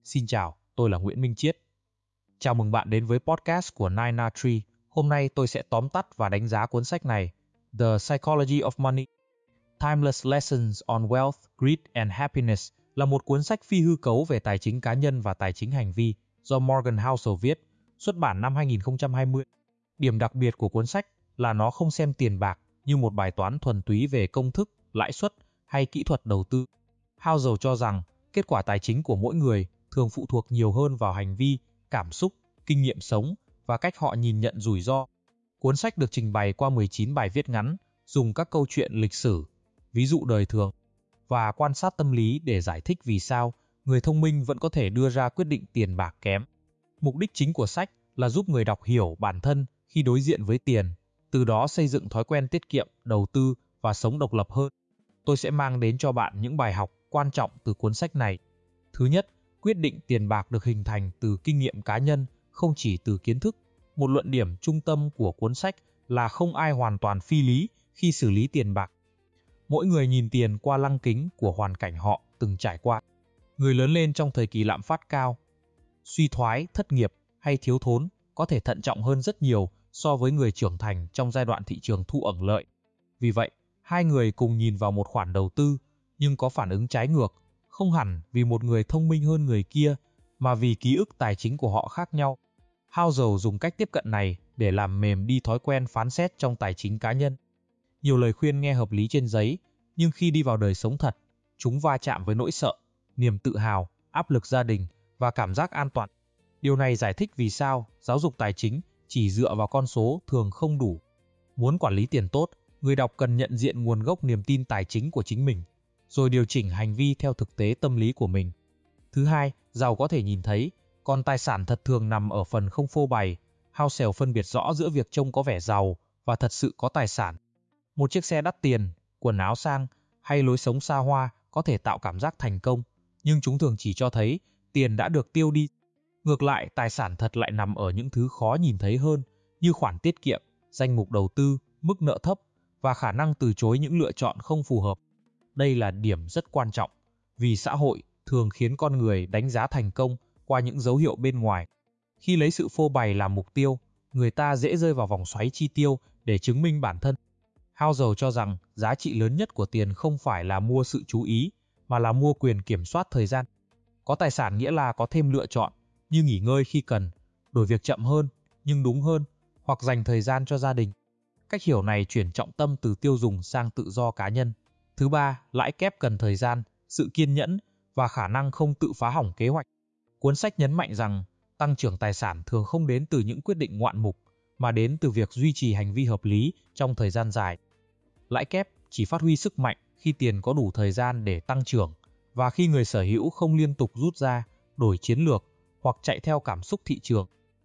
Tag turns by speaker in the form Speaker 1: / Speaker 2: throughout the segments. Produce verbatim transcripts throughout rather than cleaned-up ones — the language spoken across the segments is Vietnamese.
Speaker 1: Xin chào, tôi là Nguyễn Minh Chiết. Chào mừng bạn đến với podcast của Nine Na Tree. Hôm nay tôi sẽ tóm tắt và đánh giá cuốn sách này, The Psychology of Money, Timeless Lessons on Wealth, Greed and Happiness, là một cuốn sách phi hư cấu về tài chính cá nhân và tài chính hành vi do Morgan Housel viết, xuất bản năm hai nghìn không trăm hai mươi. Điểm đặc biệt của cuốn sách là nó không xem tiền bạc như một bài toán thuần túy về công thức, lãi suất hay kỹ thuật đầu tư. Housel cho rằng kết quả tài chính của mỗi người thường phụ thuộc nhiều hơn vào hành vi, cảm xúc, kinh nghiệm sống và cách họ nhìn nhận rủi ro. Cuốn sách được trình bày qua mười chín bài viết ngắn, dùng các câu chuyện lịch sử, ví dụ đời thường và quan sát tâm lý để giải thích vì sao người thông minh vẫn có thể đưa ra quyết định tiền bạc kém. Mục đích chính của sách là giúp người đọc hiểu bản thân khi đối diện với tiền, từ đó xây dựng thói quen tiết kiệm, đầu tư và sống độc lập hơn. Tôi sẽ mang đến cho bạn những bài học quan trọng từ cuốn sách này. Thứ nhất, quyết định tiền bạc được hình thành từ kinh nghiệm cá nhân, không chỉ từ kiến thức. Một luận điểm trung tâm của cuốn sách là không ai hoàn toàn phi lý khi xử lý tiền bạc. Mỗi người nhìn tiền qua lăng kính của hoàn cảnh họ từng trải qua. Người lớn lên trong thời kỳ lạm phát cao, suy thoái, thất nghiệp hay thiếu thốn có thể thận trọng hơn rất nhiều so với người trưởng thành trong giai đoạn thị trường thu ẩn lợi. Vì vậy, hai người cùng nhìn vào một khoản đầu tư nhưng có phản ứng trái ngược, không hẳn vì một người thông minh hơn người kia mà vì ký ức tài chính của họ khác nhau. Housel dùng cách tiếp cận này để làm mềm đi thói quen phán xét trong tài chính cá nhân. Nhiều lời khuyên nghe hợp lý trên giấy, nhưng khi đi vào đời sống thật, chúng va chạm với nỗi sợ, niềm tự hào, áp lực gia đình và cảm giác an toàn. Điều này giải thích vì sao giáo dục tài chính chỉ dựa vào con số thường không đủ. Muốn quản lý tiền tốt, người đọc cần nhận diện nguồn gốc niềm tin tài chính của chính mình, rồi điều chỉnh hành vi theo thực tế tâm lý của mình. Thứ hai, giàu có thể nhìn thấy, còn tài sản thật thường nằm ở phần không phô bày. Housel phân biệt rõ giữa việc trông có vẻ giàu và thật sự có tài sản. Một chiếc xe đắt tiền, quần áo sang hay lối sống xa hoa có thể tạo cảm giác thành công, nhưng chúng thường chỉ cho thấy tiền đã được tiêu đi. Ngược lại, tài sản thật lại nằm ở những thứ khó nhìn thấy hơn, như khoản tiết kiệm, danh mục đầu tư, mức nợ thấp và khả năng từ chối những lựa chọn không phù hợp. Đây là điểm rất quan trọng, vì xã hội thường khiến con người đánh giá thành công qua những dấu hiệu bên ngoài. Khi lấy sự phô bày làm mục tiêu, người ta dễ rơi vào vòng xoáy chi tiêu để chứng minh bản thân. Housel cho rằng giá trị lớn nhất của tiền không phải là mua sự chú ý, mà là mua quyền kiểm soát thời gian. Có tài sản nghĩa là có thêm lựa chọn, như nghỉ ngơi khi cần, đổi việc chậm hơn nhưng đúng hơn, hoặc dành thời gian cho gia đình. Cách hiểu này chuyển trọng tâm từ tiêu dùng sang tự do cá nhân. Thứ ba, lãi kép cần thời gian, sự kiên nhẫn và khả năng không tự phá hỏng kế hoạch. Cuốn sách nhấn mạnh rằng tăng trưởng tài sản thường không đến từ những quyết định ngoạn mục, mà đến từ việc duy trì hành vi hợp lý trong thời gian dài. Lãi kép chỉ phát huy sức mạnh khi tiền có đủ thời gian để tăng trưởng và khi người sở hữu không liên tục rút ra, đổi chiến lược hoặc chạy theo cảm xúc thị trường.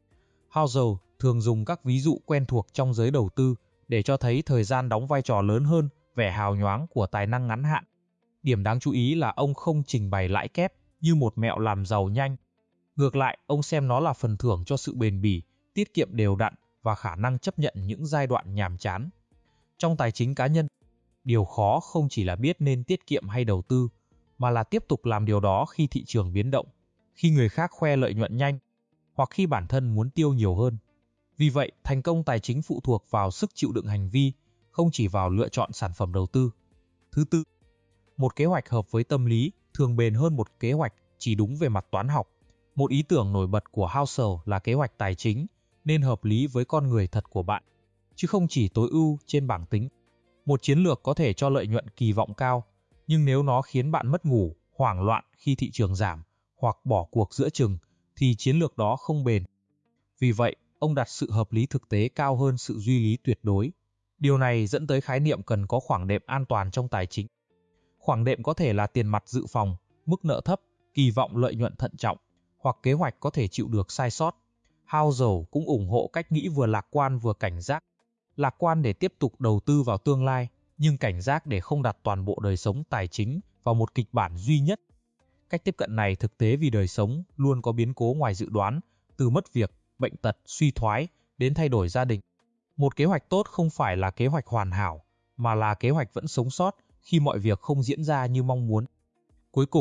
Speaker 1: Housel thường dùng các ví dụ quen thuộc trong giới đầu tư để cho thấy thời gian đóng vai trò lớn hơn vẻ hào nhoáng của tài năng ngắn hạn. Điểm đáng chú ý là ông không trình bày lãi kép như một mẹo làm giàu nhanh. Ngược lại, ông xem nó là phần thưởng cho sự bền bỉ, tiết kiệm đều đặn và khả năng chấp nhận những giai đoạn nhàm chán. Trong tài chính cá nhân, điều khó không chỉ là biết nên tiết kiệm hay đầu tư, mà là tiếp tục làm điều đó khi thị trường biến động, khi người khác khoe lợi nhuận nhanh, hoặc khi bản thân muốn tiêu nhiều hơn. Vì vậy, thành công tài chính phụ thuộc vào sức chịu đựng hành vi, không chỉ vào lựa chọn sản phẩm đầu tư. Thứ tư, một kế hoạch hợp với tâm lý thường bền hơn một kế hoạch chỉ đúng về mặt toán học. Một ý tưởng nổi bật của Housel là kế hoạch tài chính nên hợp lý với con người thật của bạn, chứ không chỉ tối ưu trên bảng tính. Một chiến lược có thể cho lợi nhuận kỳ vọng cao, nhưng nếu nó khiến bạn mất ngủ, hoảng loạn khi thị trường giảm hoặc bỏ cuộc giữa chừng, thì chiến lược đó không bền. Vì vậy, ông đặt sự hợp lý thực tế cao hơn sự duy lý tuyệt đối. Điều này dẫn tới khái niệm cần có khoảng đệm an toàn trong tài chính. Khoảng đệm có thể là tiền mặt dự phòng, mức nợ thấp, kỳ vọng lợi nhuận thận trọng, hoặc kế hoạch có thể chịu được sai sót. Housel cũng ủng hộ cách nghĩ vừa lạc quan vừa cảnh giác. Lạc quan để tiếp tục đầu tư vào tương lai, nhưng cảnh giác để không đặt toàn bộ đời sống tài chính vào một kịch bản duy nhất. Cách tiếp cận này thực tế vì đời sống luôn có biến cố ngoài dự đoán, từ mất việc, bệnh tật, suy thoái đến thay đổi gia đình. Một kế hoạch tốt không phải là kế hoạch hoàn hảo, mà là kế hoạch vẫn sống sót khi mọi việc không diễn ra như mong muốn. Cuối cùng,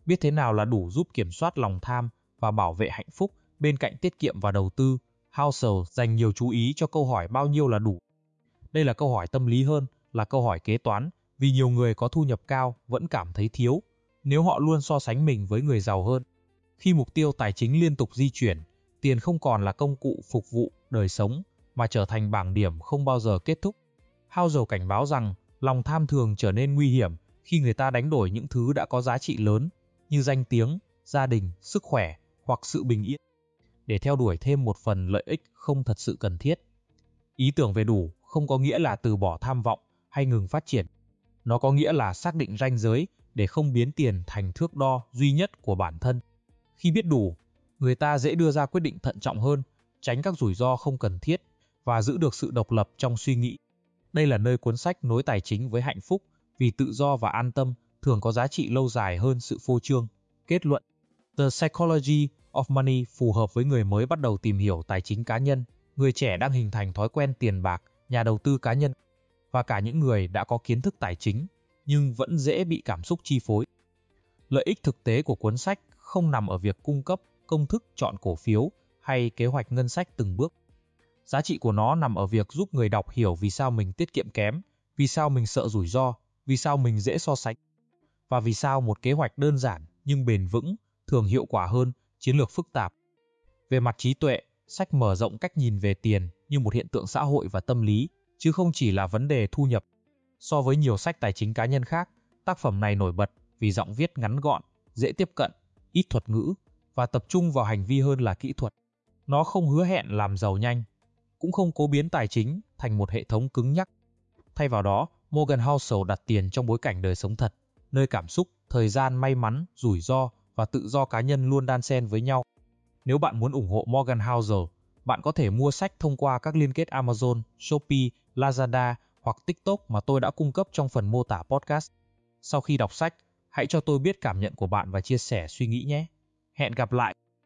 Speaker 1: Biết thế nào là đủ giúp kiểm soát lòng tham và bảo vệ hạnh phúc bên cạnh tiết kiệm và đầu tư. Housel dành nhiều chú ý cho câu hỏi bao nhiêu là đủ. Đây là câu hỏi tâm lý hơn là câu hỏi kế toán, vì nhiều người có thu nhập cao vẫn cảm thấy thiếu nếu họ luôn so sánh mình với người giàu hơn. Khi mục tiêu tài chính liên tục di chuyển, tiền không còn là công cụ phục vụ đời sống mà trở thành bảng điểm không bao giờ kết thúc. Housel cảnh báo rằng lòng tham thường trở nên nguy hiểm khi người ta đánh đổi những thứ đã có giá trị lớn như danh tiếng, gia đình, sức khỏe hoặc sự bình yên để theo đuổi thêm một phần lợi ích không thật sự cần thiết. Ý tưởng về đủ không có nghĩa là từ bỏ tham vọng hay ngừng phát triển. Nó có nghĩa là xác định ranh giới để không biến tiền thành thước đo duy nhất của bản thân. Khi biết đủ, người ta dễ đưa ra quyết định thận trọng hơn, tránh các rủi ro không cần thiết và giữ được sự độc lập trong suy nghĩ. Đây là nơi cuốn sách nối tài chính với hạnh phúc, vì tự do và an tâm thường có giá trị lâu dài hơn sự phô trương. Kết luận: The Psychology of Money phù hợp với người mới bắt đầu tìm hiểu tài chính cá nhân, người trẻ đang hình thành thói quen tiền bạc, nhà đầu tư cá nhân, và cả những người đã có kiến thức tài chính nhưng vẫn dễ bị cảm xúc chi phối. Lợi ích thực tế của cuốn sách không nằm ở việc cung cấp công thức chọn cổ phiếu hay kế hoạch ngân sách từng bước. Giá trị của nó nằm ở việc giúp người đọc hiểu vì sao mình tiết kiệm kém, vì sao mình sợ rủi ro, vì sao mình dễ so sánh, và vì sao một kế hoạch đơn giản nhưng bền vững thường hiệu quả hơn chiến lược phức tạp. Về mặt trí tuệ, sách mở rộng cách nhìn về tiền như một hiện tượng xã hội và tâm lý, chứ không chỉ là vấn đề thu nhập. So với nhiều sách tài chính cá nhân khác, tác phẩm này nổi bật vì giọng viết ngắn gọn, dễ tiếp cận, ít thuật ngữ và tập trung vào hành vi hơn là kỹ thuật. Nó không hứa hẹn làm giàu nhanh, cũng không cố biến tài chính thành một hệ thống cứng nhắc. Thay vào đó, Morgan Housel đặt tiền trong bối cảnh đời sống thật, nơi cảm xúc, thời gian, may mắn, rủi ro và tự do cá nhân luôn đan xen với nhau. Nếu bạn muốn ủng hộ Morgan Housel, bạn có thể mua sách thông qua các liên kết Amazon, Shopee, Lazada hoặc TikTok mà tôi đã cung cấp trong phần mô tả podcast. Sau khi đọc sách, hãy cho tôi biết cảm nhận của bạn và chia sẻ suy nghĩ nhé. Hẹn gặp lại!